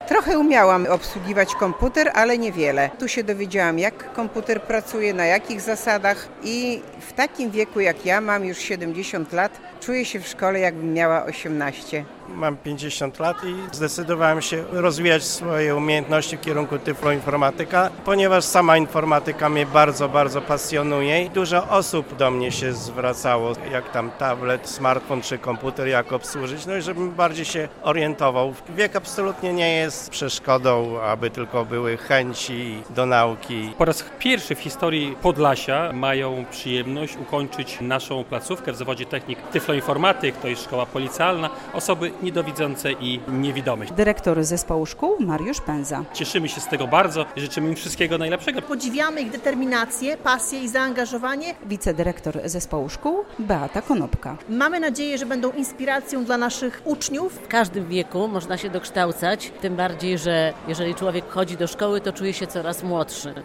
Trochę umiałam obsługiwać komputer, ale niewiele. Tu się dowiedziałam, jak komputer pracuje, na jakich zasadach i w takim wieku jak ja, mam już 70 lat, czuję się w szkole, jakbym miała 18. Mam 50 lat i zdecydowałem się rozwijać swoje umiejętności w kierunku tyfloinformatyka, ponieważ sama informatyka mnie bardzo, bardzo pasjonuje i dużo osób do mnie się zwracało, jak tam tablet, smartfon czy komputer, jak obsłużyć, no i żebym bardziej się orientował. Wiek absolutnie nie jest przeszkodą, aby tylko były chęci do nauki. Po raz pierwszy w historii Podlasia mają przyjemność ukończyć naszą placówkę w zawodzie technik tyfloinformatyk, to jest szkoła policjalna, osoby niedowidzące i niewidome. Dyrektor zespołu szkół Mariusz Pędza. Cieszymy się z tego bardzo i życzymy im wszystkiego najlepszego. Podziwiamy ich determinację, pasję i zaangażowanie. Wicedyrektor zespołu szkół Beata Konopka. Mamy nadzieję, że będą inspiracją dla naszych uczniów. W każdym wieku można się dokształcać, tym bardziej, że jeżeli człowiek chodzi do szkoły, to czuje się coraz młodszy.